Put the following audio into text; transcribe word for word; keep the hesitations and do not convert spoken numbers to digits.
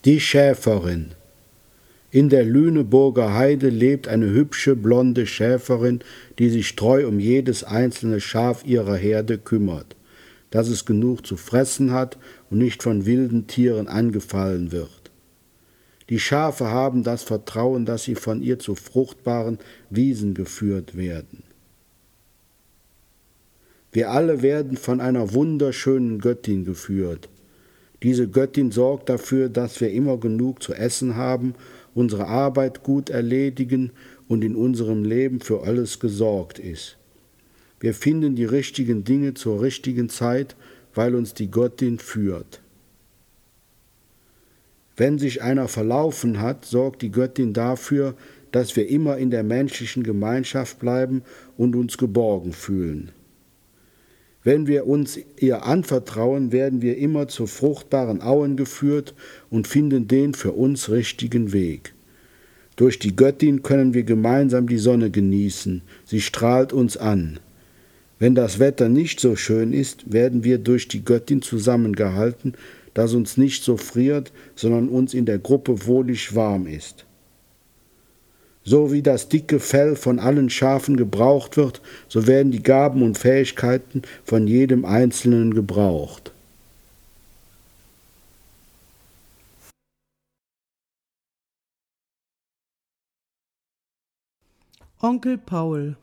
Die Schäferin. In der Lüneburger Heide lebt eine hübsche, blonde Schäferin, die sich treu um jedes einzelne Schaf ihrer Herde kümmert, dass es genug zu fressen hat und nicht von wilden Tieren angefallen wird. Die Schafe haben das Vertrauen, dass sie von ihr zu fruchtbaren Wiesen geführt werden. Wir alle werden von einer wunderschönen Göttin geführt. Diese Göttin sorgt dafür, dass wir immer genug zu essen haben, unsere Arbeit gut erledigen und in unserem Leben für alles gesorgt ist. Wir finden die richtigen Dinge zur richtigen Zeit, weil uns die Göttin führt. Wenn sich einer verlaufen hat, sorgt die Göttin dafür, dass wir immer in der menschlichen Gemeinschaft bleiben und uns geborgen fühlen. Wenn wir uns ihr anvertrauen, werden wir immer zu fruchtbaren Auen geführt und finden den für uns richtigen Weg. Durch die Göttin können wir gemeinsam die Sonne genießen, sie strahlt uns an. Wenn das Wetter nicht so schön ist, werden wir durch die Göttin zusammengehalten, dass uns nicht so friert, sondern uns in der Gruppe wohlig warm ist. So wie das dicke Fell von allen Schafen gebraucht wird, so werden die Gaben und Fähigkeiten von jedem Einzelnen gebraucht. Onkel Paul.